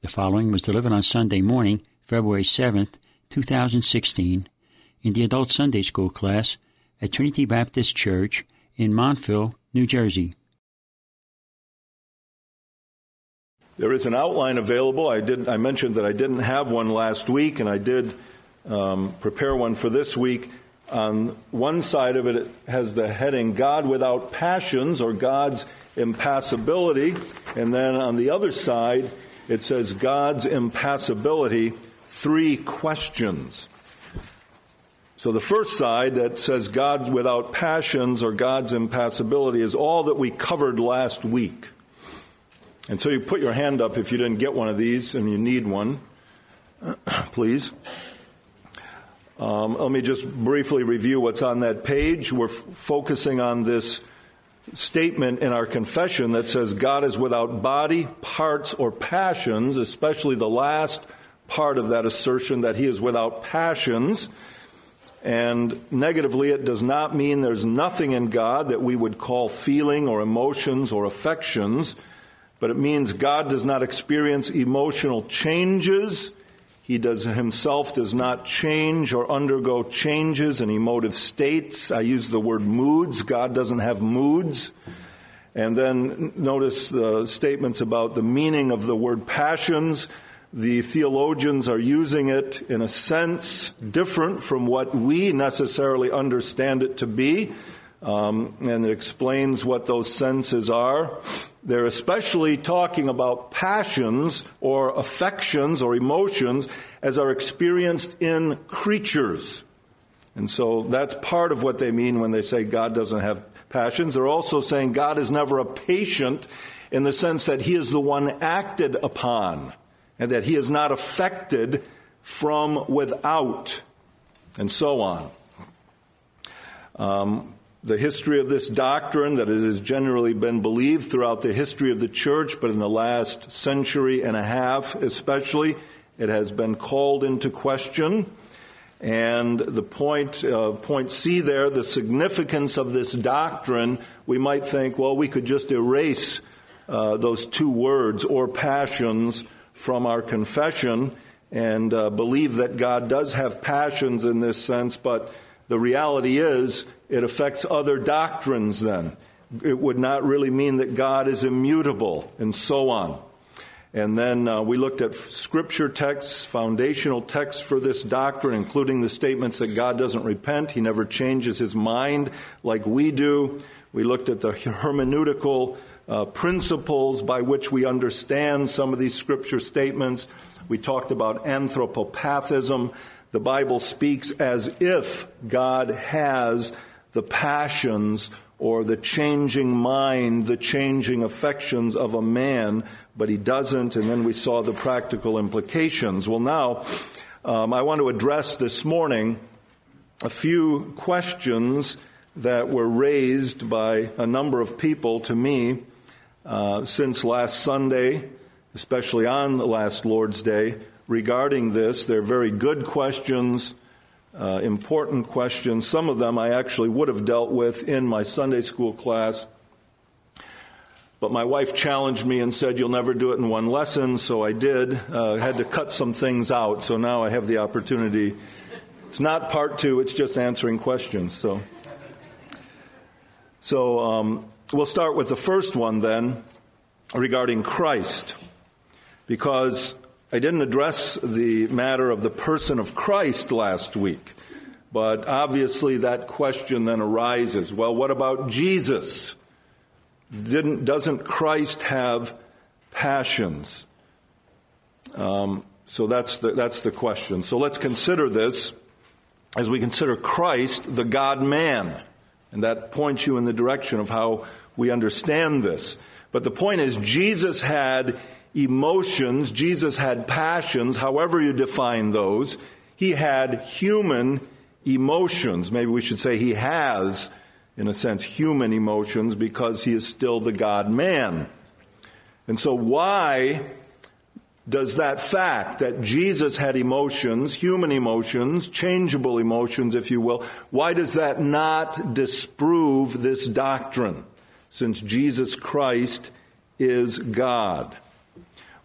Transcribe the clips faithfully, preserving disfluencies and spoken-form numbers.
The following was delivered on Sunday morning, February seventh, two thousand sixteen, in the Adult Sunday School class at Trinity Baptist Church in Montville, New Jersey. There is an outline available. I did. I mentioned that I didn't have one last week, and I did um, prepare one for this week. On one side of it, it has the heading, God Without Passions, or God's Impassibility. And then on the other side, it says God's Impassibility, Three Questions. So the first side that says God Without Passions, or God's Impassibility, is all that we covered last week. And so you put your hand up if you didn't get one of these and you need one, please. Um, let me just briefly review what's on that page. We're f- focusing on this statement in our confession that says God is without body, parts, or passions, especially the last part of that assertion that he is without passions. And negatively, it does not mean there's nothing in God that we would call feeling or emotions or affections, but it means God does not experience emotional changes. He does himself does not change or undergo changes in emotive states. I use the word moods. God doesn't have moods. And then notice the statements about the meaning of the word passions. The theologians are using it in a sense different from what we necessarily understand it to be. Um, and it explains what those senses are. They're especially talking about passions or affections or emotions as are experienced in creatures. And so that's part of what they mean when they say God doesn't have passions. They're also saying God is never a patient in the sense that he is the one acted upon and that he is not affected from without, and so on. Um, The history of this doctrine, that it has generally been believed throughout the history of the church, but in the last century and a half especially, it has been called into question. And the point, uh, point C there, the significance of this doctrine, we might think, well, we could just erase uh, those two words, or passions, from our confession and uh, believe that God does have passions in this sense, but the reality is, it affects other doctrines then. It would not really mean that God is immutable, and so on. And then uh, we looked at scripture texts, foundational texts for this doctrine, including the statements that God doesn't repent. He never changes his mind like we do. We looked at the hermeneutical uh, principles by which we understand some of these scripture statements. We talked about anthropopathism. The Bible speaks as if God has the passions or the changing mind, the changing affections of a man, but he doesn't. And then we saw the practical implications. Well, now, um, I want to address this morning a few questions that were raised by a number of people to me uh, since last Sunday, especially on the last Lord's Day, regarding this. They're very good questions, uh, important questions. Some of them I actually would have dealt with in my Sunday school class. But my wife challenged me and said, you'll never do it in one lesson, so I did. Uh, I had to cut some things out, so now I have the opportunity. It's not part two, it's just answering questions. So, so um, we'll start with the first one then, regarding Christ. Because I didn't address the matter of the person of Christ last week, but obviously that question then arises. Well, what about Jesus? Didn't, doesn't Christ have passions? Um, so that's the, that's the question. So let's consider this as we consider Christ, the God-man. And that points you in the direction of how we understand this. But the point is, Jesus had emotions, Jesus had passions, however you define those. He had human emotions. Maybe we should say he has, in a sense, human emotions because he is still the God-man. And so why does that fact that Jesus had emotions, human emotions, changeable emotions, if you will, why does that not disprove this doctrine, since Jesus Christ is God?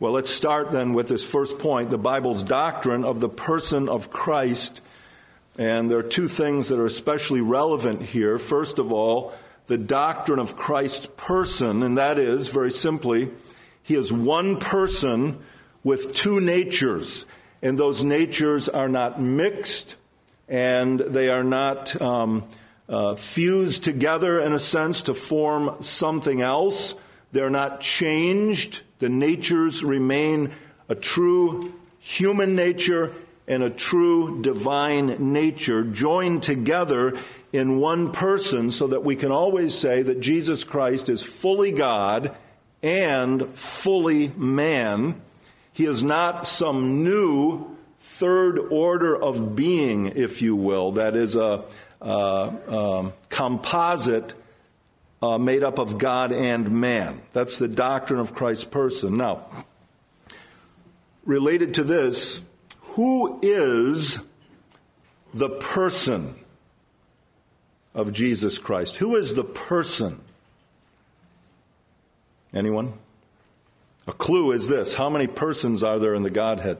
Well, let's start then with this first point, the Bible's doctrine of the person of Christ. And there are two things that are especially relevant here. First of all, the doctrine of Christ's person, and that is, very simply, he is one person with two natures. And those natures are not mixed, and they are not um, uh, fused together, in a sense, to form something else. They're not changed. The natures remain a true human nature and a true divine nature joined together in one person, so that we can always say that Jesus Christ is fully God and fully man. He is not some new third order of being, if you will, that is a, a, a composite uh, made up of God and man. That's the doctrine of Christ's person. Now, related to this, who is the person of Jesus Christ? Who is the person? Anyone? A clue is this. How many persons are there in the Godhead?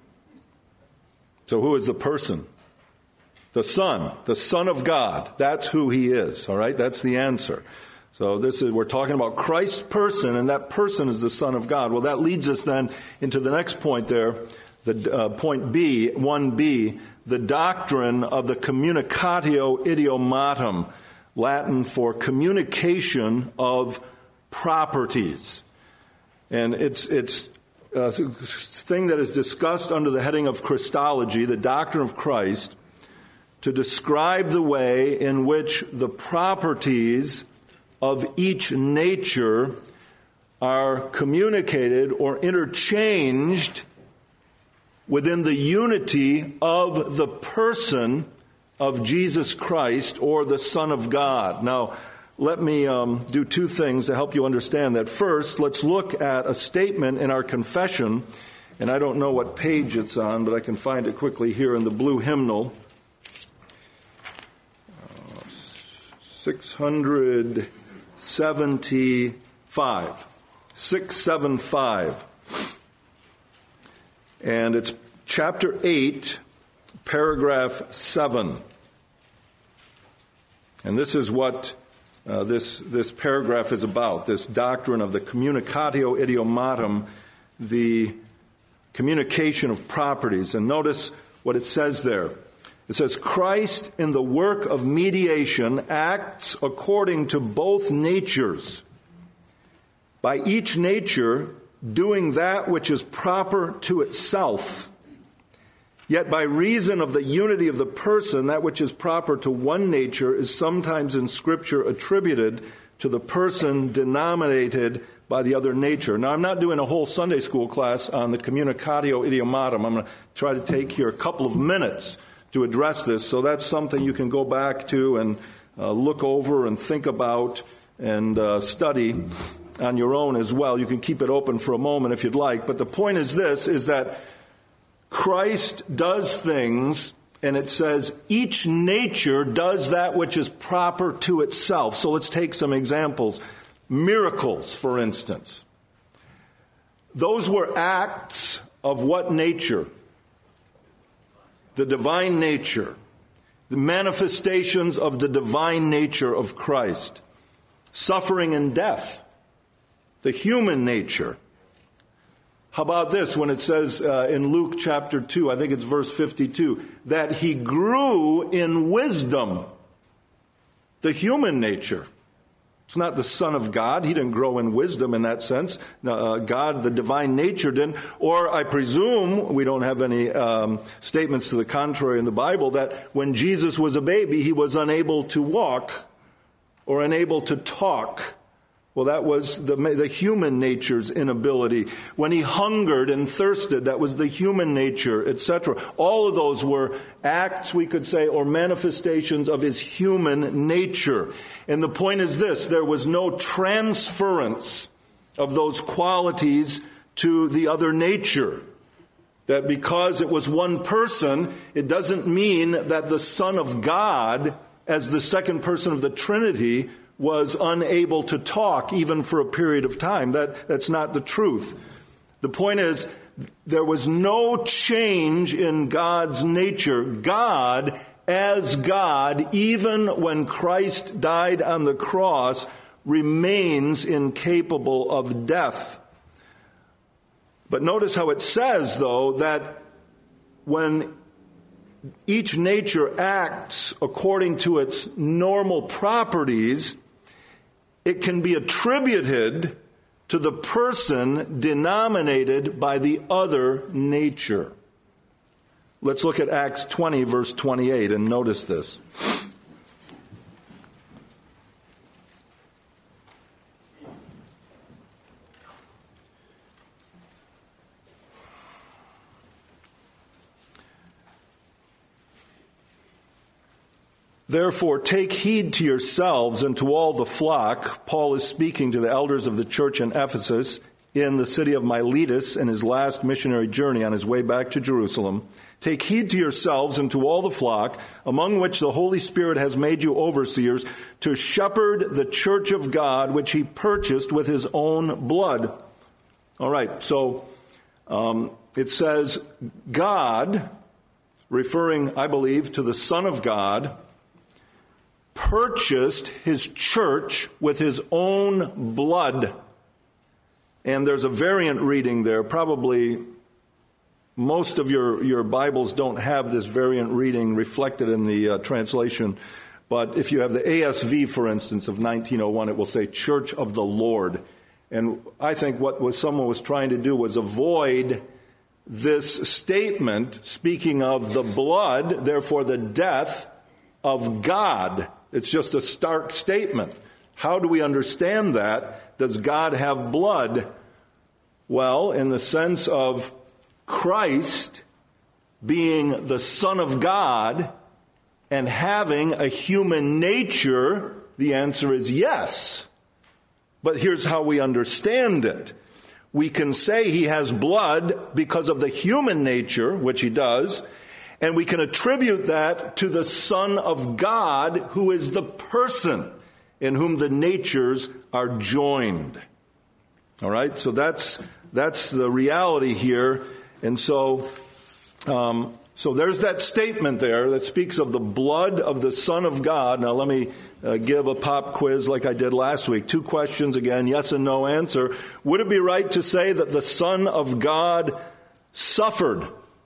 So who is the person? The Son. The Son of God. That's who he is. All right? That's the answer. So this is, we're talking about Christ's person, and that person is the Son of God. Well, that leads us then into the next point there, the uh, point B, one B, the doctrine of the communicatio idiomatum, Latin for communication of properties. And it's it's a thing that is discussed under the heading of Christology, the doctrine of Christ, to describe the way in which the properties of each nature are communicated or interchanged within the unity of the person of Jesus Christ, or the Son of God. Now, let me um, do two things to help you understand that. First, let's look at a statement in our confession, and I don't know what page it's on, but I can find it quickly here in the blue hymnal. Uh, six seventy-five. six seventy-five. And it's chapter eight, paragraph seven. And this is what uh, this, this paragraph is about, this doctrine of the communicatio idiomatum, the communication of properties. And notice what it says there. It says, Christ in the work of mediation acts according to both natures, by each nature doing that which is proper to itself. Yet by reason of the unity of the person, that which is proper to one nature is sometimes in Scripture attributed to the person denominated by the other nature. Now, I'm not doing a whole Sunday school class on the communicatio idiomatum. I'm going to try to take here a couple of minutes to address this, so that's something you can go back to and uh, look over and think about and uh, study on your own as well. You can keep it open for a moment if you'd like. But the point is this, is that Christ does things, and it says each nature does that which is proper to itself. So let's take some examples. Miracles, for instance. Those were acts of what nature? The divine nature. The manifestations of the divine nature of Christ. Suffering and death. The human nature. How about this when it says uh, in Luke chapter two, I think it's verse fifty-two, that he grew in wisdom, the human nature. It's not the Son of God. He didn't grow in wisdom in that sense. Uh, God, the divine nature, didn't. Or I presume, we don't have any um, statements to the contrary in the Bible, that when Jesus was a baby, he was unable to walk or unable to talk. Well, that was the, the human nature's inability. When he hungered and thirsted, that was the human nature, et cetera. All of those were acts, we could say, or manifestations of his human nature. And the point is this, there was no transference of those qualities to the other nature. That because it was one person, it doesn't mean that the Son of God, as the second person of the Trinity, was unable to talk even for a period of time. That, that's not the truth. The point is, there was no change in God's nature. God, as God, even when Christ died on the cross, remains incapable of death. But notice how it says, though, that when each nature acts according to its normal properties, it can be attributed to the person denominated by the other nature. Let's look at Acts twenty, verse twenty-eight, and notice this. Therefore, take heed to yourselves and to all the flock. Paul is speaking to the elders of the church in Ephesus in the city of Miletus in his last missionary journey on his way back to Jerusalem. Take heed to yourselves and to all the flock, among which the Holy Spirit has made you overseers, to shepherd the church of God, which he purchased with his own blood. All right, so um, it says God, referring, I believe, to the Son of God, purchased his church with his own blood. And there's a variant reading there. Probably most of your, your Bibles don't have this variant reading reflected in the uh, translation. But if you have the A S V, for instance, of nineteen oh one, it will say Church of the Lord. And I think what was someone was trying to do was avoid this statement, speaking of the blood, therefore the death of God. It's just a stark statement. How do we understand that? Does God have blood? Well, in the sense of Christ being the Son of God and having a human nature, the answer is yes. But here's how we understand it. We can say he has blood because of the human nature, which he does, and we can attribute that to the Son of God, who is the person in whom the natures are joined. All right, so that's that's the reality here. And so, um, so there's that statement there that speaks of the blood of the Son of God. Now let me uh, give a pop quiz like I did last week. Two questions again, yes and no answer. Would it be right to say that the Son of God suffered?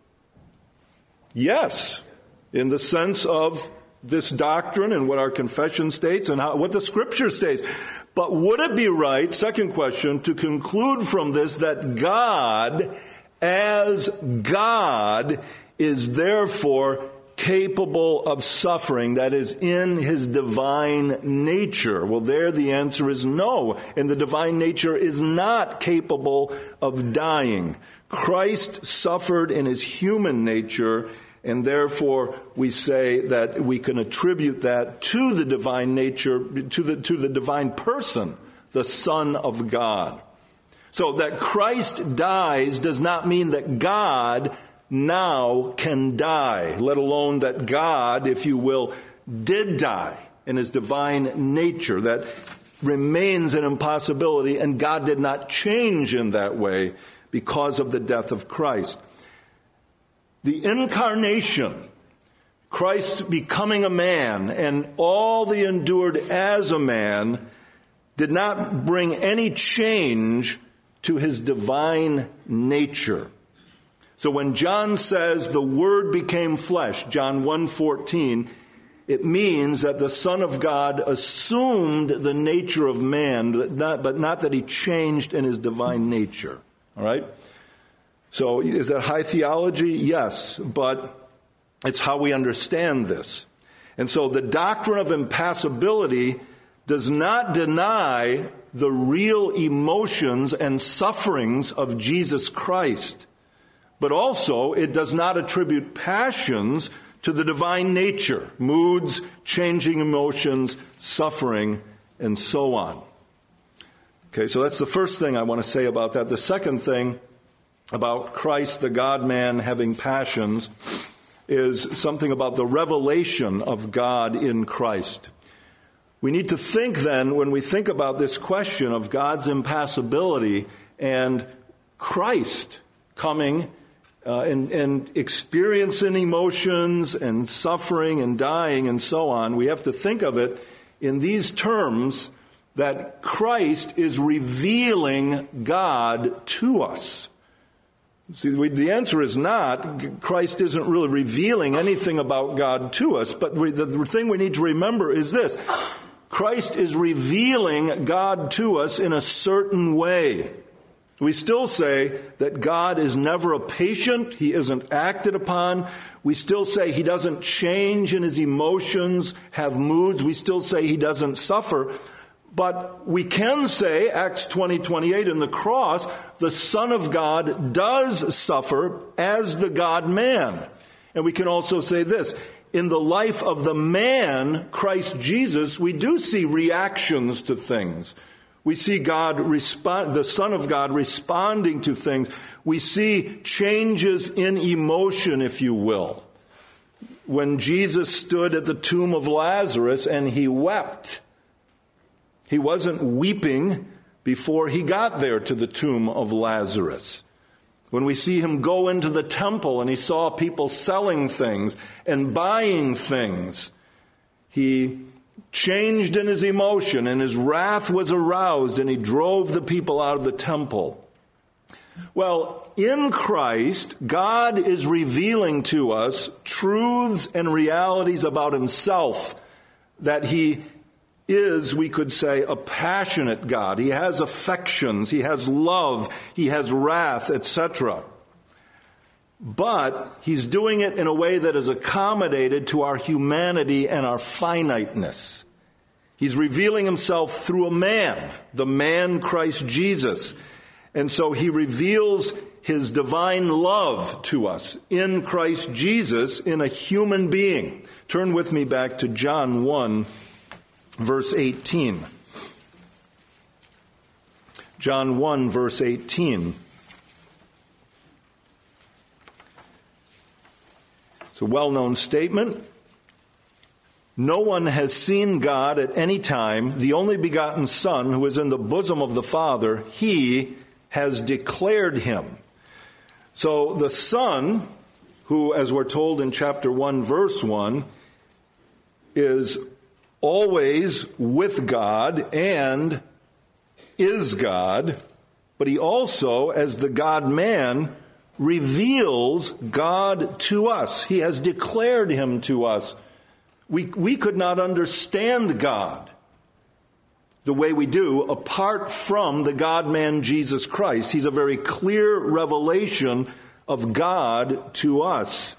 Yes, in the sense of this doctrine and what our confession states and how, what the Scripture states. But would it be right, second question, to conclude from this that God, as God, is therefore capable of suffering, that is, in his divine nature? Well, there the answer is no, and the divine nature is not capable of dying. Christ suffered in his human nature, and therefore we say that we can attribute that to the divine nature, to the, to the divine person, the Son of God. So that Christ dies does not mean that God now can die, let alone that God, if you will, did die in his divine nature. That remains an impossibility, and God did not change in that way because of the death of Christ. The incarnation, Christ becoming a man, and all that he endured as a man, did not bring any change to his divine nature. So when John says the Word became flesh, John one fourteen, it means that the Son of God assumed the nature of man, but not, but not that he changed in his divine nature. All right? So is that high theology? Yes, but it's how we understand this. And so the doctrine of impassibility does not deny the real emotions and sufferings of Jesus Christ, but also it does not attribute passions to the divine nature, moods, changing emotions, suffering, and so on. Okay, so that's the first thing I want to say about that. The second thing about Christ, the God-man, having passions is something about the revelation of God in Christ. We need to think then, when we think about this question of God's impassibility and Christ coming uh, and, and experiencing emotions and suffering and dying and so on. We have to think of it in these terms, that Christ is revealing God to us. See, we, the answer is not, Christ isn't really revealing anything about God to us, but we, the, the thing we need to remember is this: Christ is revealing God to us in a certain way. We still say that God is never a patient, he isn't acted upon. We still say he doesn't change in his emotions, have moods. We still say he doesn't suffer. But we can say, Acts twenty twenty-eight, in the cross, the Son of God does suffer as the God-man. And we can also say this: in the life of the man, Christ Jesus, we do see reactions to things. We see God respond, the Son of God responding to things. We see changes in emotion, if you will. When Jesus stood at the tomb of Lazarus and he wept, he wasn't weeping before he got there to the tomb of Lazarus. When we see him go into the temple and he saw people selling things and buying things, he changed in his emotion and his wrath was aroused and he drove the people out of the temple. Well, in Christ, God is revealing to us truths and realities about himself, that he is, we could say, a passionate God. He has affections, he has love, he has wrath, et cetera. But he's doing it in a way that is accommodated to our humanity and our finiteness. He's revealing himself through a man, the man Christ Jesus. And so he reveals his divine love to us in Christ Jesus in a human being. Turn with me back to John one, verse eighteen. John one, verse eighteen. It's a well-known statement. No one has seen God at any time. The only begotten Son, who is in the bosom of the Father, he has declared him. So the Son, who, as we're told in chapter one, verse one, is always with God and is God, but he also, as the God-man, reveals God to us. He has declared him to us. We, we could not understand God the way we do apart from the God-man Jesus Christ. He's a very clear revelation of God to us.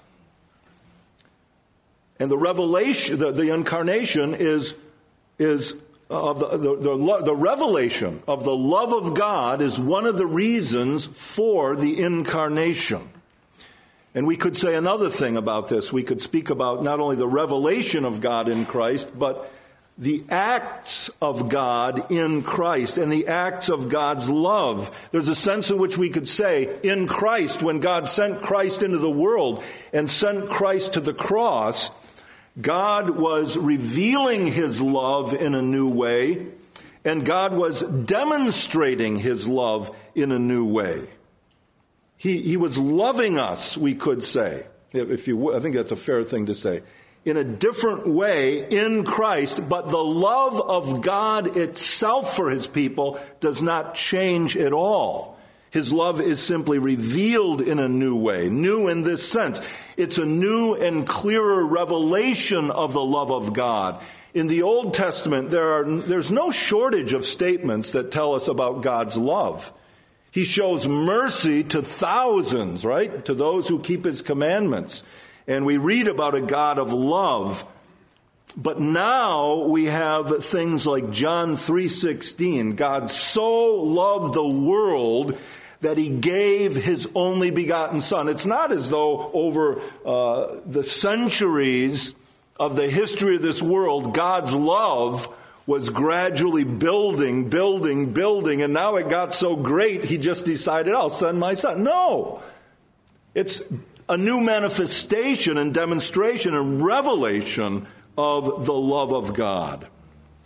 And the revelation, the, the incarnation is, is of the, the, the, the revelation of the love of God is one of the reasons for the incarnation. And we could say another thing about this. We could speak about not only the revelation of God in Christ, but the acts of God in Christ and the acts of God's love. There's a sense in which we could say, in Christ, when God sent Christ into the world and sent Christ to the cross, God was revealing his love in a new way, and God was demonstrating his love in a new way. He, he was loving us, we could say, if you, I think that's a fair thing to say, in a different way in Christ, but the love of God itself for his people does not change at all. His love is simply revealed in a new way, new in this sense. It's a new and clearer revelation of the love of God. In the Old Testament, there are, there's no shortage of statements that tell us about God's love. He shows mercy to thousands, right? To those who keep his commandments. And we read about a God of love. But now we have things like John three sixteen. God so loved the world that he gave his only begotten Son. It's not as though over uh, the centuries of the history of this world, God's love was gradually building, building, building, and now it got so great he just decided, I'll send my Son. No. It's a new manifestation and demonstration and revelation of the love of God.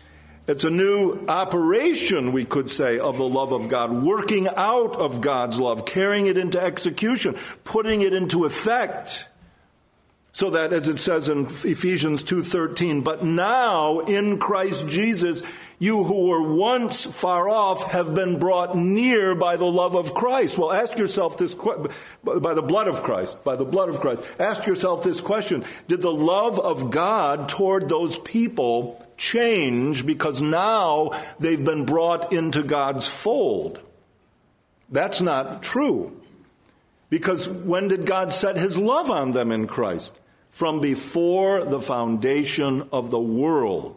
It's a new operation, we could say, of the love of God, working out of God's love, carrying it into execution, putting it into effect. So that, as it says in Ephesians two thirteen, but now in Christ Jesus, you who were once far off have been brought near by the love of Christ. Well, ask yourself this question, by the blood of Christ, by the blood of Christ. Ask yourself this question. Did the love of God toward those people change because now they've been brought into God's fold? That's not true. Because when did God set his love on them in Christ? From before the foundation of the world.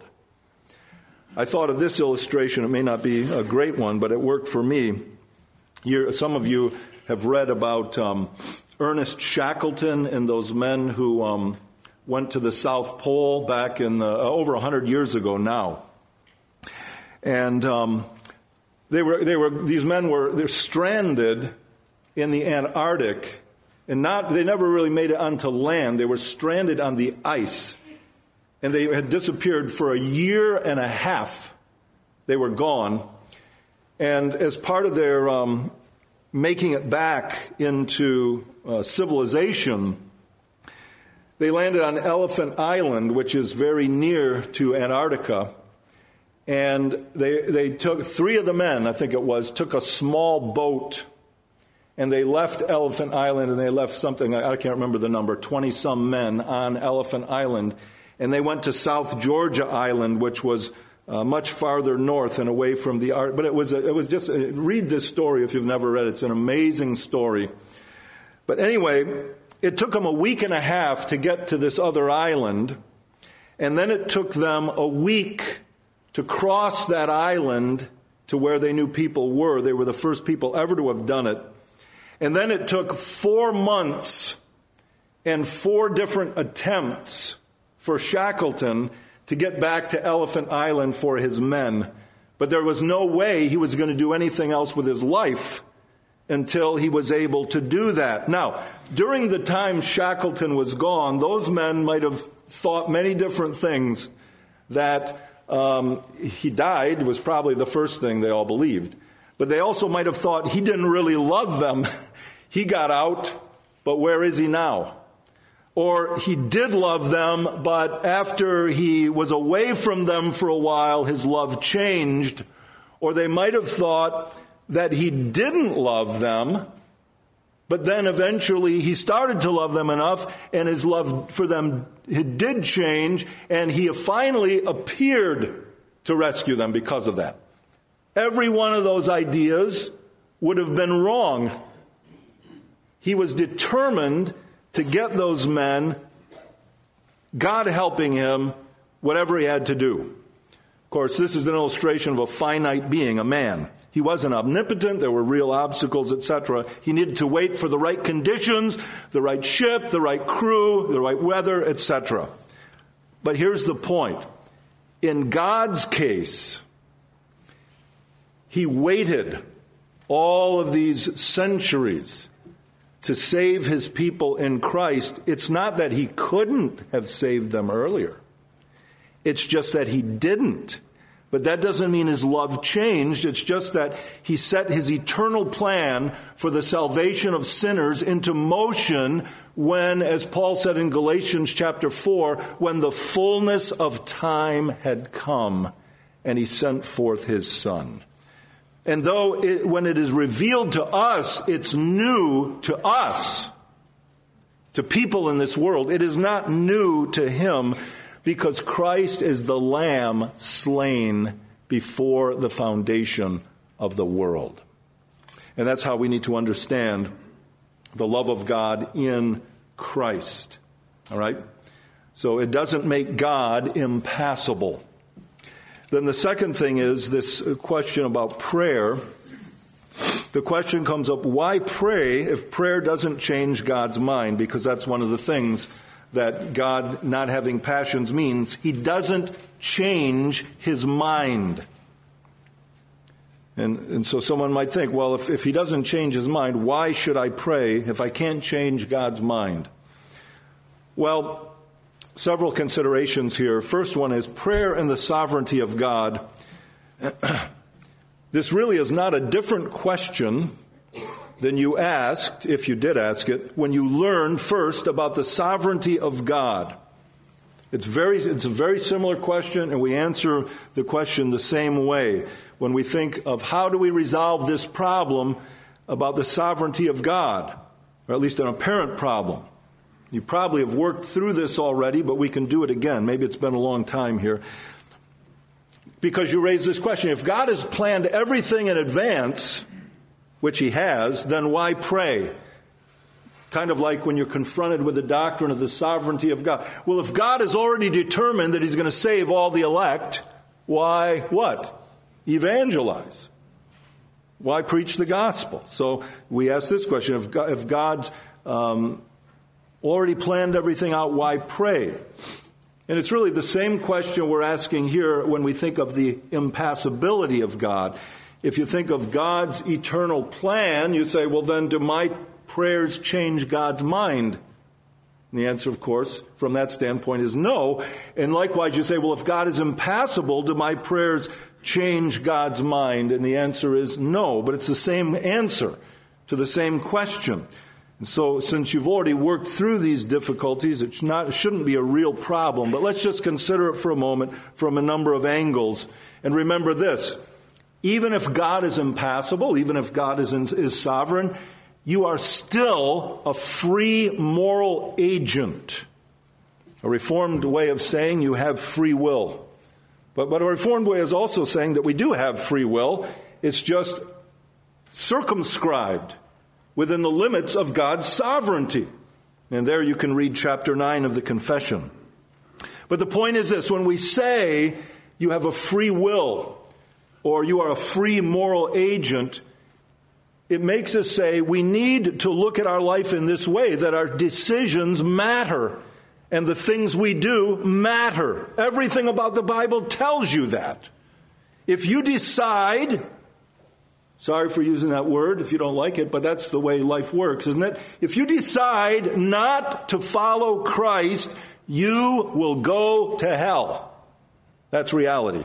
I thought of this illustration. It may not be a great one, but it worked for me. You're, some of you have read about um, Ernest Shackleton and those men who um, went to the South Pole back in the, uh, over one hundred years ago now. And um, they were, they were, these men were they're stranded in the Antarctic. And not, they never really made it onto land. They were stranded on the ice. And they had disappeared for a year and a half. They were gone. And as part of their um, making it back into uh, civilization, they landed on Elephant Island, which is very near to Antarctica. And they, they took, three of the men, I think it was, took a small boat. And they left Elephant Island, and they left something, I can't remember the number, twenty-some men on Elephant Island. And they went to South Georgia Island, which was uh, much farther north and away from the art. But it was, a, it was just, a, read this story if you've never read it. It's an amazing story. But anyway, it took them a week and a half to get to this other island. And then it took them a week to cross that island to where they knew people were. They were the first people ever to have done it. And then it took four months and four different attempts for Shackleton to get back to Elephant Island for his men. But there was no way he was going to do anything else with his life until he was able to do that. Now, during the time Shackleton was gone, those men might have thought many different things. That um, he died was probably the first thing they all believed. But they also might have thought he didn't really love them. He got out, but where is he now? Or he did love them, but after he was away from them for a while, his love changed. Or they might have thought that he didn't love them, but then eventually he started to love them enough, and his love for them it did change, and he finally appeared to rescue them because of that. Every one of those ideas would have been wrong. He was determined to get those men, God helping him, whatever he had to do. Of course, this is an illustration of a finite being, a man. He wasn't omnipotent. There were real obstacles, et cetera. He needed to wait for the right conditions, the right ship, the right crew, the right weather, et cetera. But here's the point. In God's case, he waited all of these centuries to save his people in Christ. It's not that he couldn't have saved them earlier. It's just that he didn't. But that doesn't mean his love changed. It's just that he set his eternal plan for the salvation of sinners into motion when, as Paul said in Galatians chapter four, when the fullness of time had come and he sent forth his Son. And though it, when it is revealed to us, it's new to us, to people in this world, it is not new to him, because Christ is the Lamb slain before the foundation of the world. And that's how we need to understand the love of God in Christ. All right? So it doesn't make God impassible. Then the second thing is this question about prayer. The question comes up, why pray if prayer doesn't change God's mind? Because that's one of the things that God not having passions means. He doesn't change his mind. And, and so someone might think, well, if, if he doesn't change his mind, why should I pray if I can't change God's mind? Well, several considerations here. First one is prayer and the sovereignty of God. This really is not a different question than you asked, if you did ask it, when you learned first about the sovereignty of God. It's very, it's a very similar question, and we answer the question the same way when we think of how do we resolve this problem about the sovereignty of God, or at least an apparent problem. You probably have worked through this already, but we can do it again. Maybe it's been a long time here. Because you raise this question, if God has planned everything in advance, which he has, then why pray? Kind of like when you're confronted with the doctrine of the sovereignty of God. Well, if God has already determined that he's going to save all the elect, why what? Evangelize. Why preach the gospel? So we ask this question, if, God, if God's um, already planned everything out, why pray? And it's really the same question we're asking here when we think of the impassibility of God. If you think of God's eternal plan, you say, well, then do my prayers change God's mind? And the answer, of course, from that standpoint is no. And likewise, you say, well, if God is impassible, do my prayers change God's mind? And the answer is no. But it's the same answer to the same question. And so since you've already worked through these difficulties, it's not, it shouldn't be a real problem. But let's just consider it for a moment from a number of angles. And remember this, even if God is impassible, even if God is, is sovereign, you are still a free moral agent. A Reformed way of saying you have free will. But, but a Reformed way is also saying that we do have free will. It's just circumscribed within the limits of God's sovereignty. And there you can read chapter nine of the Confession. But the point is this, when we say you have a free will or you are a free moral agent, it makes us say we need to look at our life in this way, that our decisions matter and the things we do matter. Everything about the Bible tells you that. If you decide, sorry for using that word if you don't like it, but that's the way life works, isn't it? If you decide not to follow Christ, you will go to hell. That's reality.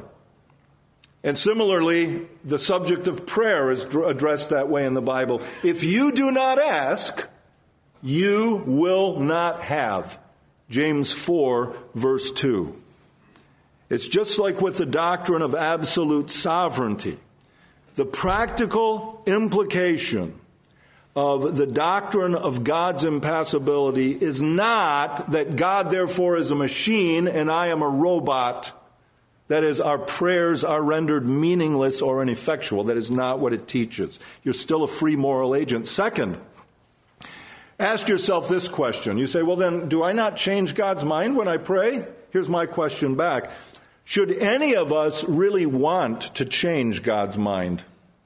And similarly, the subject of prayer is addressed that way in the Bible. If you do not ask, you will not have. James four, verse two. It's just like with the doctrine of absolute sovereignty. The practical implication of the doctrine of God's impassibility is not that God therefore is a machine and I am a robot. That is, our prayers are rendered meaningless or ineffectual. That is not what it teaches. You're still a free moral agent. Second, ask yourself this question. You say, well then, do I not change God's mind when I pray? Here's my question back. Should any of us really want to change God's mind?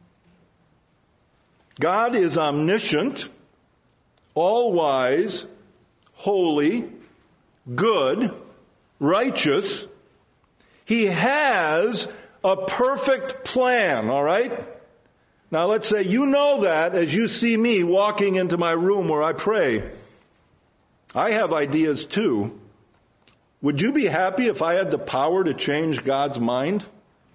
God is omniscient, all-wise, holy, good, righteous. He has a perfect plan, all right? Now let's say you know that as you see me walking into my room where I pray. I have ideas too. Would you be happy if I had the power to change God's mind?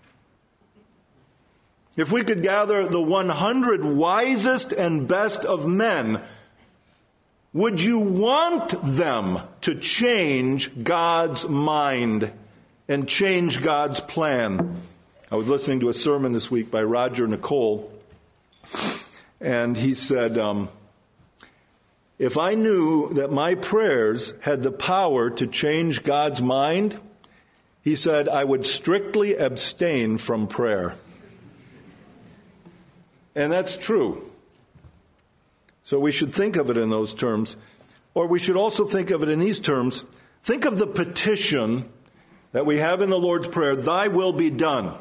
If we could gather the one hundred wisest and best of men, would you want them to change God's mind and change God's plan? I was listening to a sermon this week by Roger Nicole, and he said, um, if I knew that my prayers had the power to change God's mind, he said, I would strictly abstain from prayer. And that's true. So we should think of it in those terms. Or we should also think of it in these terms. Think of the petition that we have in the Lord's Prayer, thy will be done.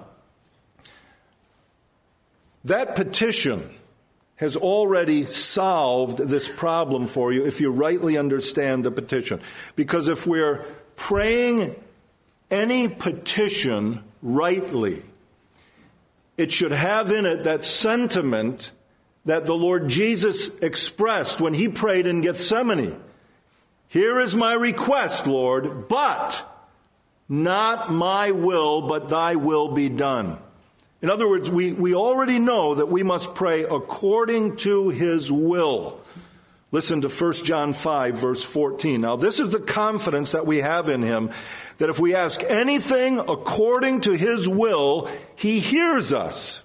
That petition has already solved this problem for you if you rightly understand the petition. Because if we're praying any petition rightly, it should have in it that sentiment that the Lord Jesus expressed when he prayed in Gethsemane. Here is my request, Lord, but not my will, but thy will be done. In other words, we, we already know that we must pray according to his will. Listen to First John five, verse fourteen. Now, this is the confidence that we have in him, that if we ask anything according to his will, he hears us.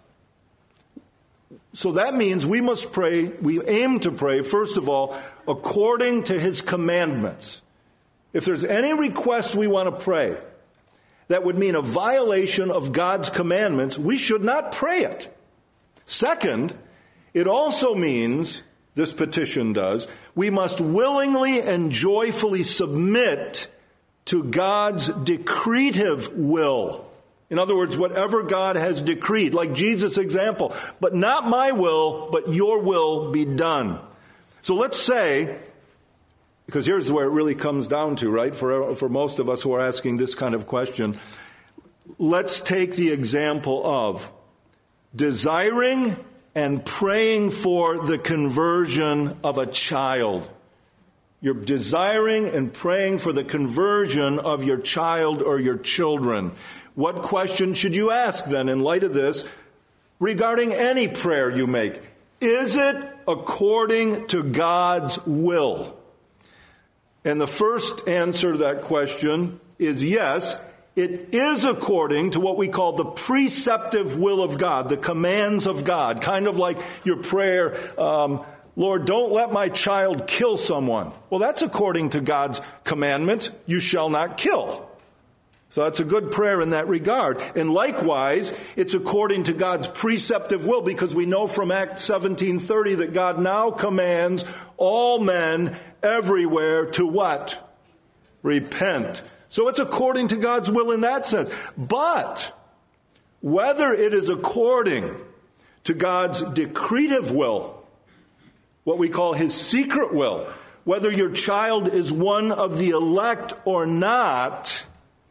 So that means we must pray, we aim to pray, first of all, according to his commandments. If there's any request we want to pray that would mean a violation of God's commandments, we should not pray it. Second, it also means, this petition does, we must willingly and joyfully submit to God's decretive will. In other words, whatever God has decreed, like Jesus' example, but not my will, but your will be done. So let's say, because here's where it really comes down to, right, for, for most of us who are asking this kind of question, let's take the example of desiring and praying for the conversion of a child. You're desiring and praying for the conversion of your child or your children. What question should you ask then in light of this regarding any prayer you make? Is it according to God's will? And the first answer to that question is yes, it is according to what we call the preceptive will of God, the commands of God, kind of like your prayer, um, Lord, don't let my child kill someone. Well, that's according to God's commandments. You shall not kill. So that's a good prayer in that regard. And likewise, it's according to God's preceptive will, because we know from Acts seventeen thirty that God now commands all men everywhere to what? Repent. So it's according to God's will in that sense. But whether it is according to God's decretive will, what we call his secret will, whether your child is one of the elect or not,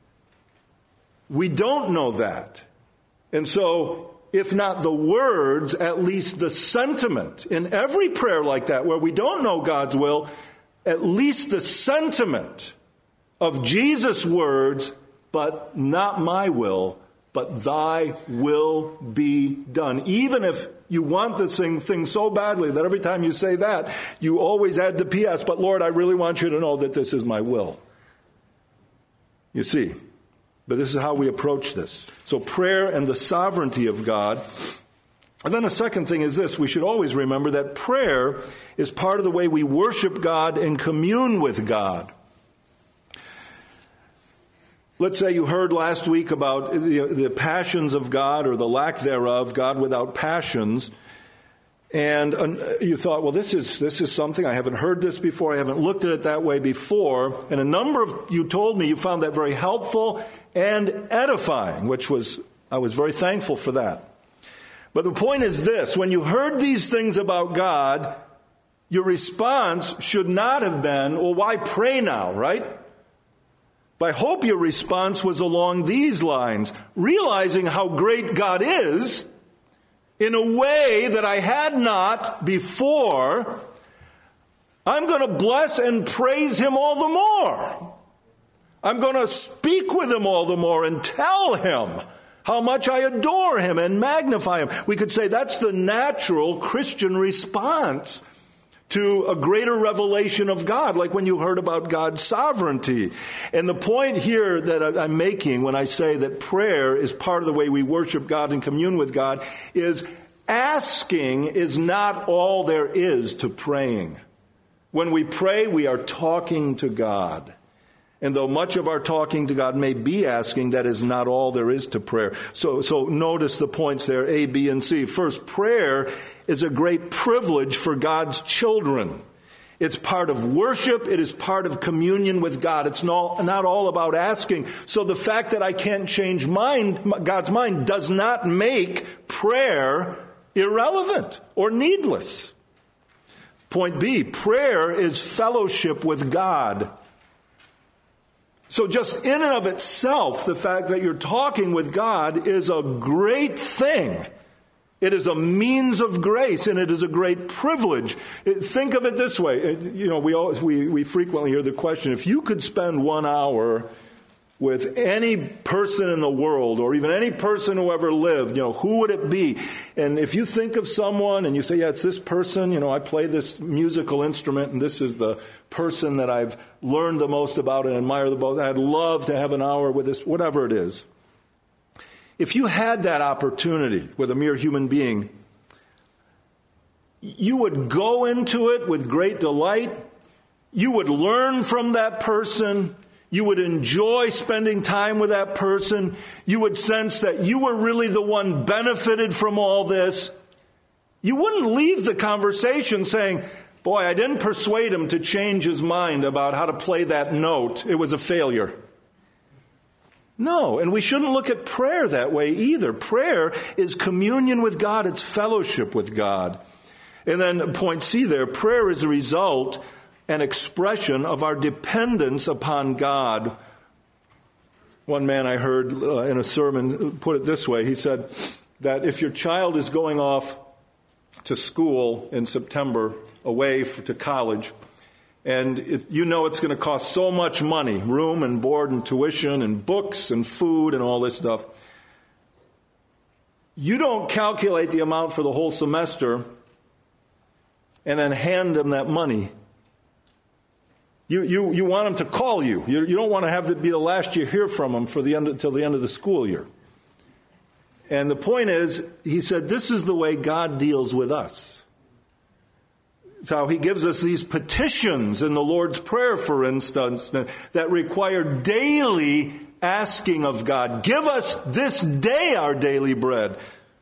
we don't know that. And so, if not the words, at least the sentiment. In every prayer like that, where we don't know God's will, at least the sentiment of Jesus' words, but not my will, but thy will be done. Even if you want this thing, thing so badly that every time you say that, you always add the P S, but Lord, I really want you to know that this is my will. You see, but this is how we approach this. So prayer and the sovereignty of God. And then the second thing is this. We should always remember that prayer is part of the way we worship God and commune with God. Let's say you heard last week about the, the passions of God, or the lack thereof, God without passions. And uh, you thought, well, this is this is something, I haven't heard this before, I haven't looked at it that way before. And a number of you told me you found that very helpful and edifying, which was, I was very thankful for that. But the point is this: when you heard these things about God, your response should not have been, well, why pray now, right? I hope your response was along these lines: realizing how great God is in a way that I had not before, I'm going to bless and praise him all the more. I'm going to speak with him all the more and tell him how much I adore him and magnify him. We could say that's the natural Christian response to a greater revelation of God, like when you heard about God's sovereignty. And the point here that I'm making when I say that prayer is part of the way we worship God and commune with God is asking is not all there is to praying. When we pray, we are talking to God. And though much of our talking to God may be asking, that is not all there is to prayer. So, so notice the points there, A, B, and C. First, prayer is a great privilege for God's children. It's part of worship. It is part of communion with God. It's not, not all about asking. So the fact that I can't change mind, God's mind does not make prayer irrelevant or needless. Point B, prayer is fellowship with God. So just in and of itself, the fact that you're talking with God is a great thing. It is a means of grace, and it is a great privilege. Think of it this way. You know, we always we, we frequently hear the question, if you could spend one hour with any person in the world, or even any person who ever lived, you know, who would it be? And if you think of someone and you say, yeah, it's this person, you know, I play this musical instrument, and this is the person that I've learned the most about and admire the most, I'd love to have an hour with this, whatever it is. If you had that opportunity with a mere human being, you would go into it with great delight. You would learn from that person. You would enjoy spending time with that person. You would sense that you were really the one benefited from all this. You wouldn't leave the conversation saying, boy, I didn't persuade him to change his mind about how to play that note. It was a failure. No, and we shouldn't look at prayer that way either. Prayer is communion with God. It's fellowship with God. And then point C there, prayer is a result, an expression of our dependence upon God. One man I heard uh, in a sermon put it this way. He said that if your child is going off to school in September, away for, to college, and it, you know it's going to cost so much money, room and board and tuition and books and food and all this stuff, you don't calculate the amount for the whole semester and then hand them that money. You you you want them to call you. You, you don't want to have it be the last you hear from them for the end until the end of the school year. And the point is, he said, this is the way God deals with us. It's how he gives us these petitions in the Lord's Prayer, for instance, that require daily asking of God. Give us this day our daily bread.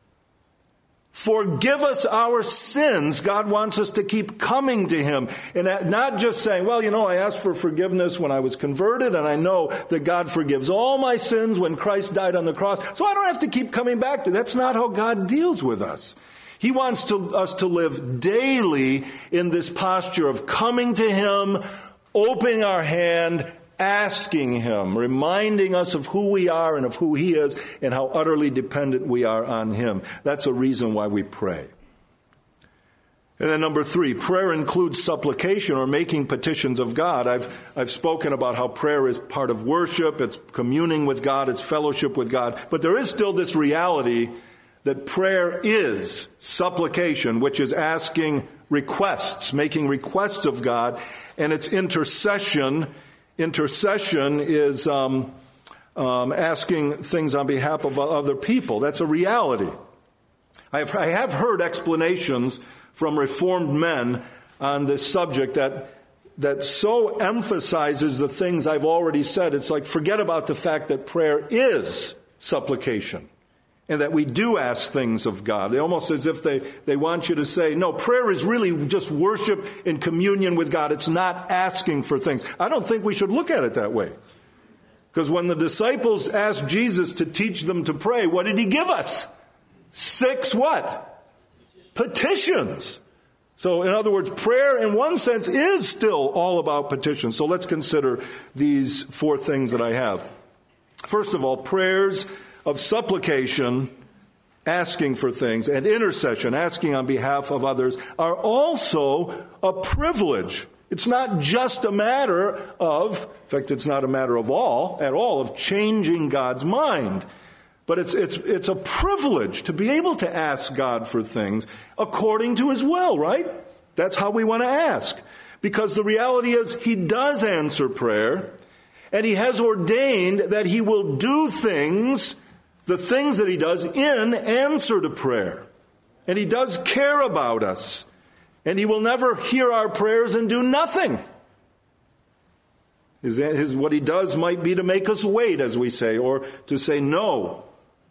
Forgive us our sins. God wants us to keep coming to him and not just saying, well, you know, I asked for forgiveness when I was converted, and I know that God forgives all my sins when Christ died on the cross, so I don't have to keep coming back to it. That's not how God deals with us. He wants to, us to live daily in this posture of coming to him, opening our hand, asking him, reminding us of who we are and of who he is and how utterly dependent we are on him. That's a reason why we pray. And then number three, prayer includes supplication or making petitions of God. I've, I've spoken about how prayer is part of worship. It's communing with God. It's fellowship with God. But there is still this reality that prayer is supplication, which is asking requests, making requests of God, and it's intercession. Intercession is um, um, asking things on behalf of other people. That's a reality. I have, I have heard explanations from Reformed men on this subject that that so emphasizes the things I've already said. It's like, forget about the fact that prayer is supplication and that we do ask things of God. They almost as if they, they want you to say, no, prayer is really just worship and communion with God. It's not asking for things. I don't think we should look at it that way. Because when the disciples asked Jesus to teach them to pray, what did he give us? Six what? Petitions. So in other words, prayer in one sense is still all about petitions. So let's consider these four things that I have. First of all, prayers of supplication, asking for things, and intercession, asking on behalf of others, are also a privilege. It's not just a matter of, in fact, it's not a matter of all, at all, of changing God's mind. But it's it's it's a privilege to be able to ask God for things according to his will, right? That's how we want to ask. Because the reality is he does answer prayer, and he has ordained that he will do things, the things that he does, in answer to prayer. And he does care about us. And he will never hear our prayers and do nothing. His, his, what he does might be to make us wait, as we say, or to say no.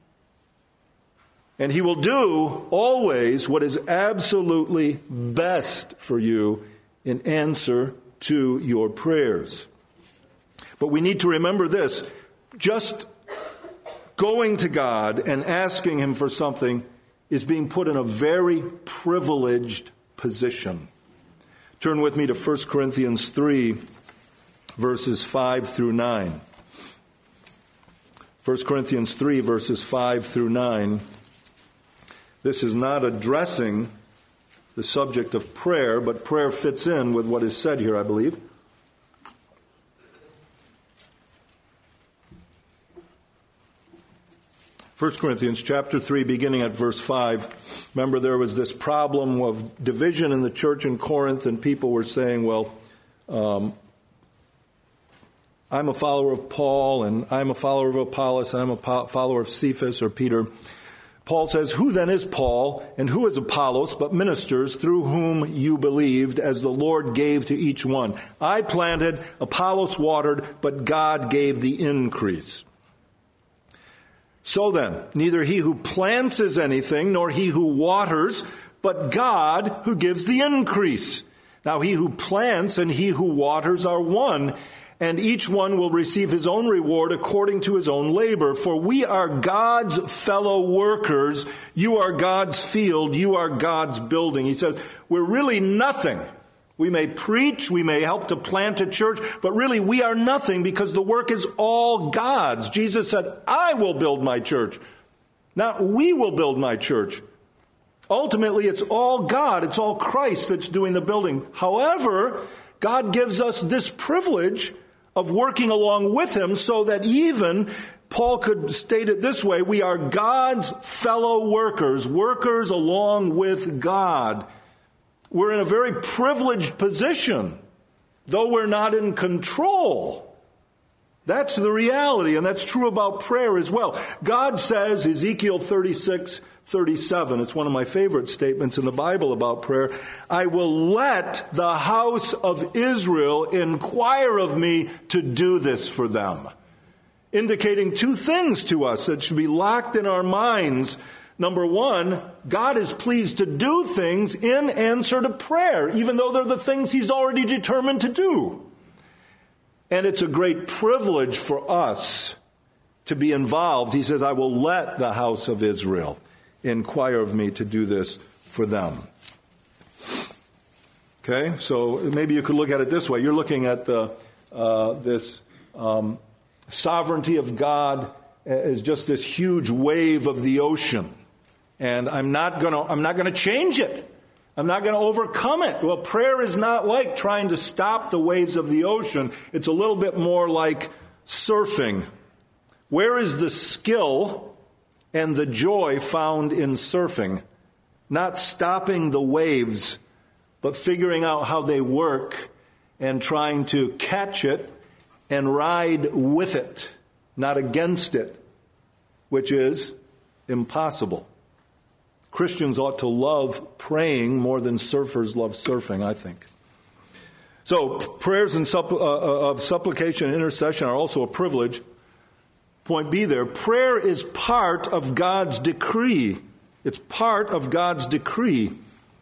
And he will do always what is absolutely best for you in answer to your prayers. But we need to remember this. Just going to God and asking him for something is being put in a very privileged position. Turn with me to First Corinthians three, verses five through nine. First Corinthians three, verses five through nine. This is not addressing the subject of prayer, but prayer fits in with what is said here, I believe. First Corinthians chapter three, beginning at verse five. Remember, there was this problem of division in the church in Corinth, and people were saying, well, um, I'm a follower of Paul, and I'm a follower of Apollos, and I'm a po- follower of Cephas or Peter. Paul says, who then is Paul, and who is Apollos, but ministers through whom you believed, as the Lord gave to each one? I planted, Apollos watered, but God gave the increase. So then, neither he who plants is anything, nor he who waters, but God who gives the increase. Now he who plants and he who waters are one, and each one will receive his own reward according to his own labor. For we are God's fellow workers. You are God's field. You are God's building. He says, we're really nothing. We may preach, we may help to plant a church, but really we are nothing because the work is all God's. Jesus said, I will build my church. Not we will build my church. Ultimately, it's all God. It's all Christ that's doing the building. However, God gives us this privilege of working along with him so that even Paul could state it this way, we are God's fellow workers, workers along with God. We're in a very privileged position, though we're not in control. That's the reality, and that's true about prayer as well. God says, Ezekiel thirty-six thirty-seven, it's one of my favorite statements in the Bible about prayer, I will let the house of Israel inquire of me to do this for them. Indicating two things to us that should be locked in our minds. Number one, God is pleased to do things in answer to prayer, even though they're the things he's already determined to do. And it's a great privilege for us to be involved. He says, I will let the house of Israel inquire of me to do this for them. Okay, so maybe you could look at it this way. You're looking at the, uh, this um, sovereignty of God as just this huge wave of the ocean. And I'm not going to I'm not going to change it. I'm not going to overcome it. Well, prayer is not like trying to stop the waves of the ocean. It's a little bit more like surfing. Where is the skill and the joy found in surfing? Not stopping the waves, but figuring out how they work and trying to catch it and ride with it, not against it, which is impossible. Christians ought to love praying more than surfers love surfing, I think. So prayers and suppl- uh, of supplication and intercession are also a privilege. Point B there, prayer is part of God's decree. It's part of God's decree.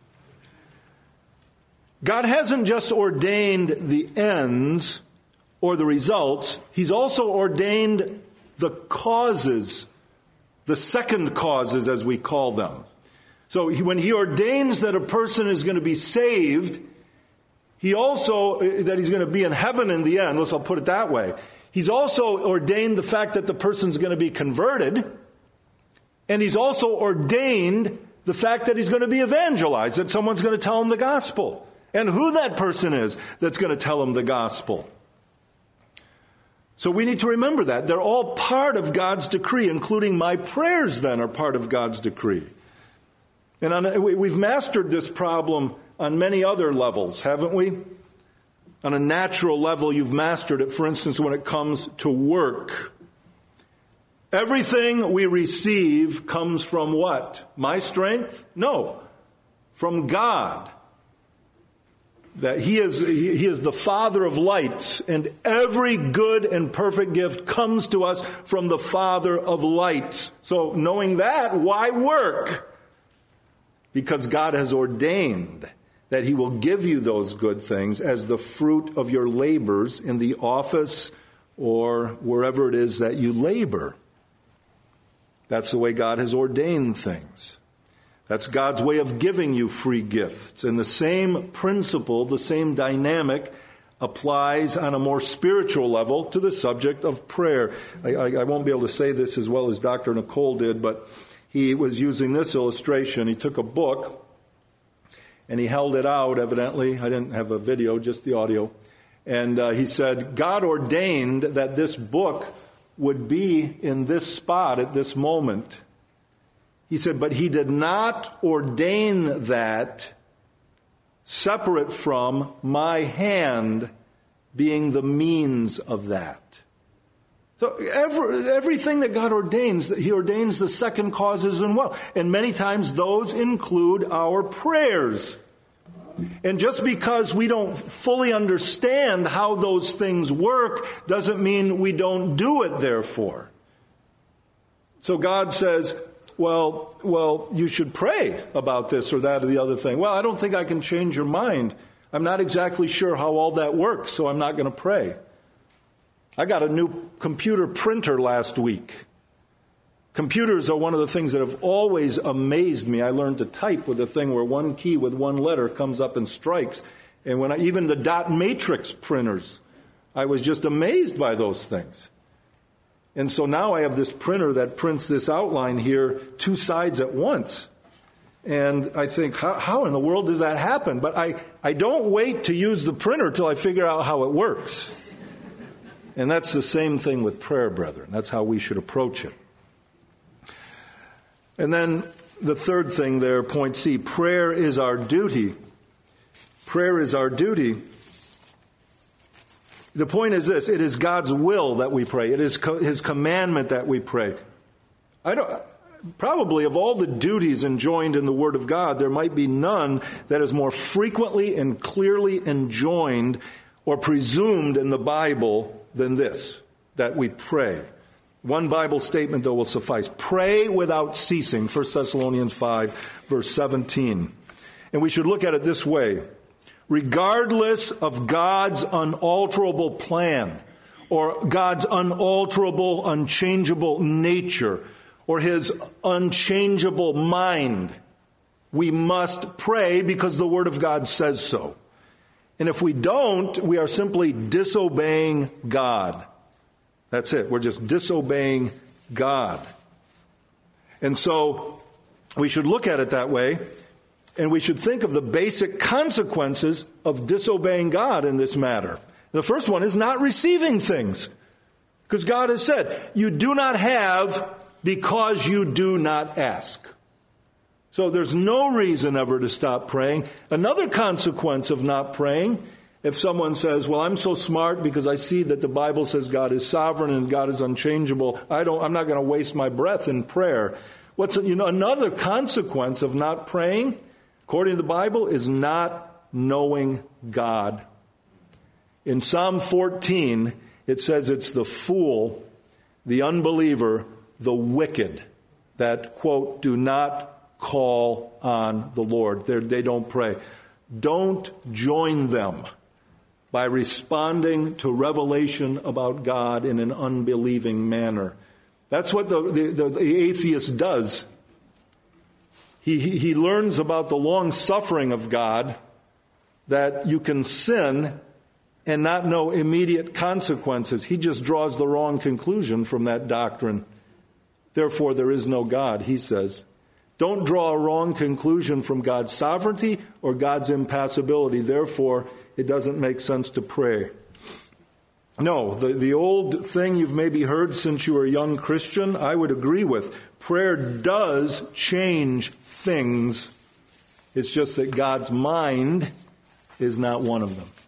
God hasn't just ordained the ends or the results. He's also ordained the causes, the second causes as we call them. So when he ordains that a person is going to be saved, he also, that he's going to be in heaven in the end, let's I'll put it that way. He's also ordained the fact that the person's going to be converted, and he's also ordained the fact that he's going to be evangelized, that someone's going to tell him the gospel, and who that person is that's going to tell him the gospel. So we need to remember that. They're all part of God's decree, including my prayers then are part of God's decree. And on, we've mastered this problem on many other levels, haven't we? On a natural level, you've mastered it, for instance, when it comes to work. Everything we receive comes from what? My strength? No. From God. That he is, he is the Father of lights, and every good and perfect gift comes to us from the Father of lights. So knowing that, why work? Because God has ordained that he will give you those good things as the fruit of your labors in the office or wherever it is that you labor. That's the way God has ordained things. That's God's way of giving you free gifts. And the same principle, the same dynamic applies on a more spiritual level to the subject of prayer. I, I, I won't be able to say this as well as Doctor Nicole did, but he was using this illustration. He took a book and he held it out, evidently. I didn't have a video, just the audio. And uh, he said, God ordained that this book would be in this spot at this moment. He said, but he did not ordain that separate from my hand being the means of that. So every, everything that God ordains, he ordains the second causes as well. And many times those include our prayers. And just because we don't fully understand how those things work doesn't mean we don't do it, therefore. So God says, well, well, you should pray about this or that or the other thing. Well, I don't think I can change your mind. I'm not exactly sure how all that works, so I'm not going to pray. I got a new computer printer last week. Computers are one of the things that have always amazed me. I learned to type with a thing where one key with one letter comes up and strikes. And when I, even the dot matrix printers, I was just amazed by those things. And so now I have this printer that prints this outline here, two sides at once. And I think, how, how in the world does that happen? But I, I don't wait to use the printer till I figure out how it works. And that's the same thing with prayer, brethren. That's how we should approach it. And then the third thing there, point C, prayer is our duty. Prayer is our duty. The point is this, it is God's will that we pray. It is co- His commandment that we pray. I don't, probably of all the duties enjoined in the Word of God, there might be none that is more frequently and clearly enjoined or presumed in the Bible than this, that we pray. One Bible statement, though, will suffice. Pray without ceasing, First Thessalonians five, verse seventeen. And we should look at it this way. Regardless of God's unalterable plan, or God's unalterable, unchangeable nature, or His unchangeable mind, we must pray because the Word of God says so. And if we don't, we are simply disobeying God. That's it. We're just disobeying God. And so we should look at it that way, and we should think of the basic consequences of disobeying God in this matter. The first one is not receiving things. Because God has said, you do not have because you do not ask. So there's no reason ever to stop praying. Another consequence of not praying, if someone says, well, I'm so smart because I see that the Bible says God is sovereign and God is unchangeable, I don't, I'm not going to waste my breath in prayer. What's, you know, another consequence of not praying, according to the Bible, is not knowing God. In Psalm fourteen, it says it's the fool, the unbeliever, the wicked that, quote, do not call on the Lord. They're, they don't pray. Don't join them by responding to revelation about God in an unbelieving manner. That's what the, the, the, the atheist does. He, he, he learns about the long suffering of God, that you can sin and not know immediate consequences. He just draws the wrong conclusion from that doctrine. Therefore, there is no God, he says. Don't draw a wrong conclusion from God's sovereignty or God's impassibility. Therefore, it doesn't make sense to pray. No, the, the old thing you've maybe heard since you were a young Christian, I would agree with. Prayer does change things. It's just that God's mind is not one of them.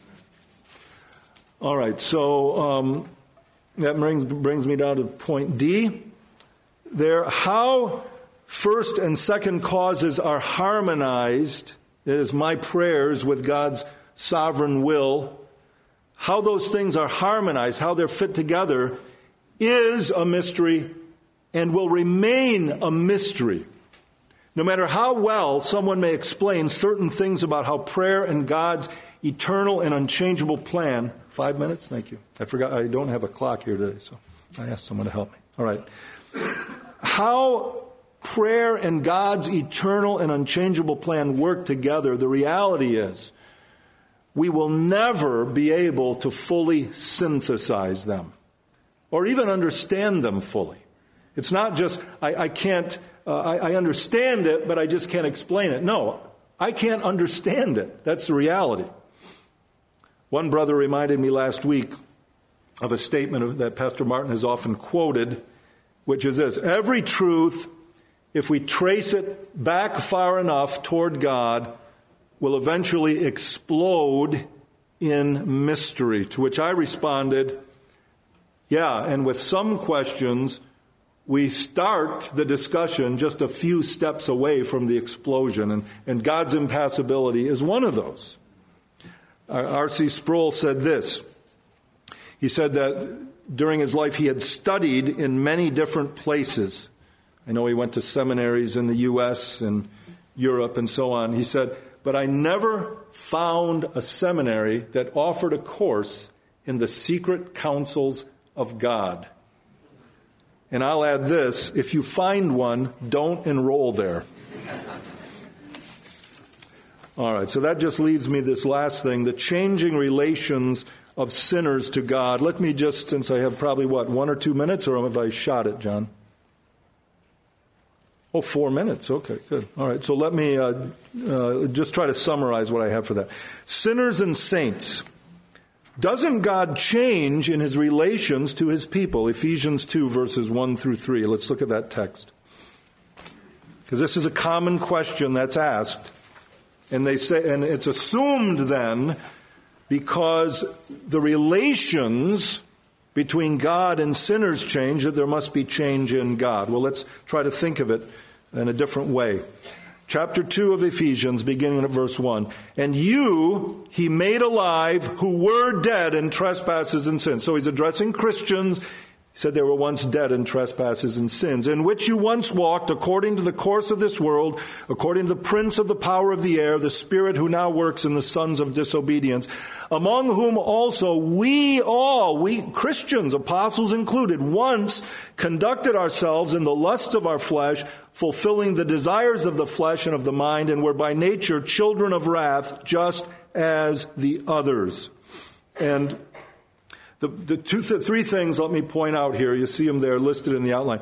All right, so um, that brings, brings me down to point D. There, how first and second causes are harmonized, that is, my prayers with God's sovereign will, how those things are harmonized, how they're fit together, is a mystery and will remain a mystery. No matter how well someone may explain certain things about how prayer and God's eternal and unchangeable plan. Five minutes? Thank you. I forgot, I don't have a clock here today, so I asked someone to help me. All right. How prayer and God's eternal and unchangeable plan work together, the reality is we will never be able to fully synthesize them or even understand them fully. It's not just, I, I can't, uh, I, I understand it, but I just can't explain it. No, I can't understand it. That's the reality. One brother reminded me last week of a statement that Pastor Martin has often quoted, which is this: every truth, if we trace it back far enough toward God, will eventually explode in mystery. To which I responded, yeah, and with some questions, we start the discussion just a few steps away from the explosion, and, and God's impassibility is one of those. R C Sproul said this. He said that during his life he had studied in many different places. I know he went to seminaries in the U S and Europe and so on. He said, but I never found a seminary that offered a course in the secret counsels of God. And I'll add this: if you find one, don't enroll there. All right, so that just leaves me this last thing, the changing relations of sinners to God. Let me just, since I have probably, what, one or two minutes, or have I shot it, John? Oh, four minutes. Okay, good. All right, so let me uh, uh, just try to summarize what I have for that. Sinners and saints. Doesn't God change in his relations to his people? Ephesians two, verses one through three. Let's look at that text. Because this is a common question that's asked. And they say, and it's assumed then, because the relations between God and sinners change, that there must be change in God. Well, let's try to think of it in a different way. Chapter two of Ephesians, beginning at verse one. And you he made alive who were dead in trespasses and sins. So he's addressing Christians. He said they were once dead in trespasses and sins, in which you once walked according to the course of this world, according to the prince of the power of the air, the spirit who now works in the sons of disobedience, among whom also we all, we Christians, apostles included, once conducted ourselves in the lusts of our flesh, fulfilling the desires of the flesh and of the mind, and were by nature children of wrath, just as the others. And The, the two, th- three things let me point out here. You see them there listed in the outline.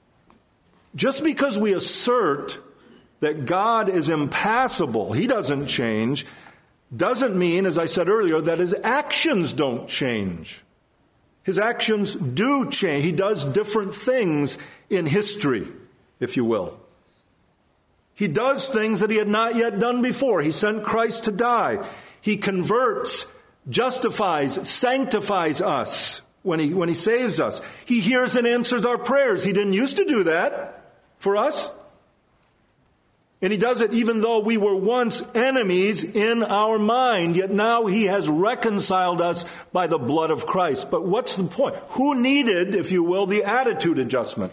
Just because we assert that God is impassible, he doesn't change, doesn't mean, as I said earlier, that his actions don't change. His actions do change. He does different things in history, if you will. He does things that he had not yet done before. He sent Christ to die. He converts, justifies, sanctifies us when he when he saves us. He hears and answers our prayers. He didn't used to do that for us. And he does it even though we were once enemies in our mind, yet now he has reconciled us by the blood of Christ. But what's the point? Who needed, if you will, the attitude adjustment?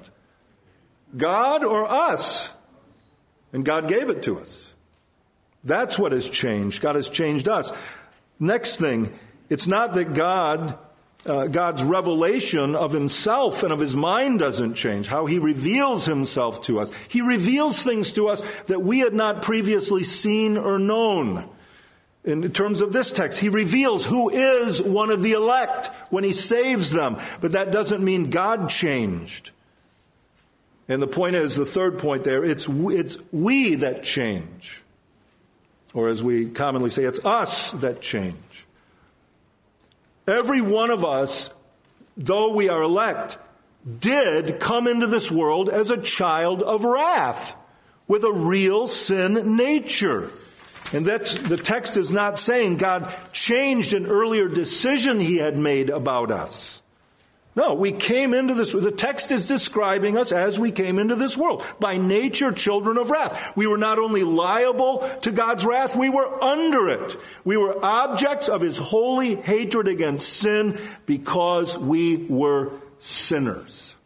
God or us? And God gave it to us. That's what has changed. God has changed us. Next thing, it's not that God, uh, God's revelation of himself and of his mind doesn't change, how he reveals himself to us. He reveals things to us that we had not previously seen or known. In terms of this text, he reveals who is one of the elect when he saves them. But that doesn't mean God changed. And the point is, the third point there, it's it's we that change. Or as we commonly say, it's us that change. Every one of us, though we are elect, did come into this world as a child of wrath, with a real sin nature. And that's, the text is not saying God changed an earlier decision he had made about us. No, we came into this, the text is describing us as we came into this world. By nature, children of wrath. We were not only liable to God's wrath, we were under it. We were objects of his holy hatred against sin because we were sinners.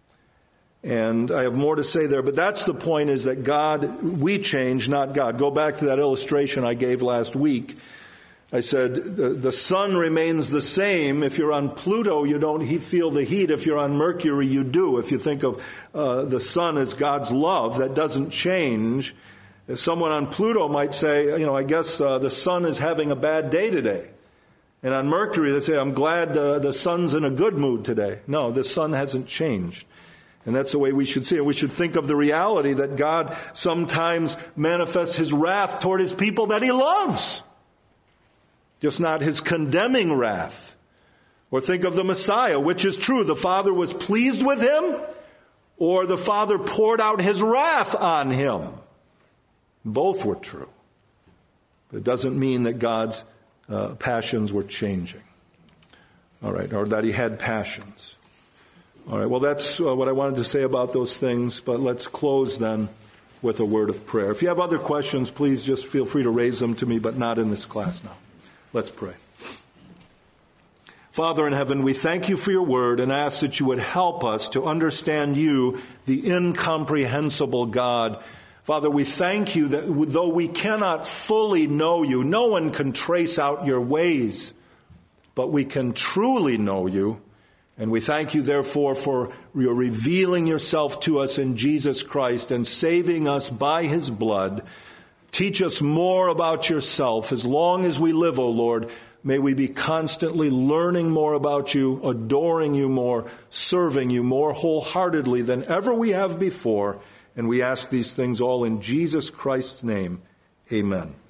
And I have more to say there, but that's the point, is that God, we change, not God. Go back to that illustration I gave last week. I said the, the sun remains the same. If you're on Pluto, you don't feel the heat. If you're on Mercury, you do. If you think of uh, the sun as God's love, that doesn't change. If someone on Pluto might say, you know, I guess uh, the sun is having a bad day today. And on Mercury, they say, I'm glad uh, the sun's in a good mood today. No, the sun hasn't changed. And that's the way we should see it. We should think of the reality that God sometimes manifests his wrath toward his people that he loves. Just not his condemning wrath. Or think of the Messiah, which is true. The Father was pleased with him, or the Father poured out his wrath on him. Both were true. But it doesn't mean that God's uh, passions were changing. All right, or that he had passions. All right, well, that's uh, what I wanted to say about those things, but let's close then with a word of prayer. If you have other questions, please just feel free to raise them to me, but not in this class now. Let's pray. Father in heaven, we thank you for your word and ask that you would help us to understand you, the incomprehensible God. Father, we thank you that though we cannot fully know you, no one can trace out your ways, but we can truly know you. And we thank you, therefore, for your revealing yourself to us in Jesus Christ and saving us by his blood. Teach us more about yourself. As long as we live, O Lord, may we be constantly learning more about you, adoring you more, serving you more wholeheartedly than ever we have before. And we ask these things all in Jesus Christ's name. Amen.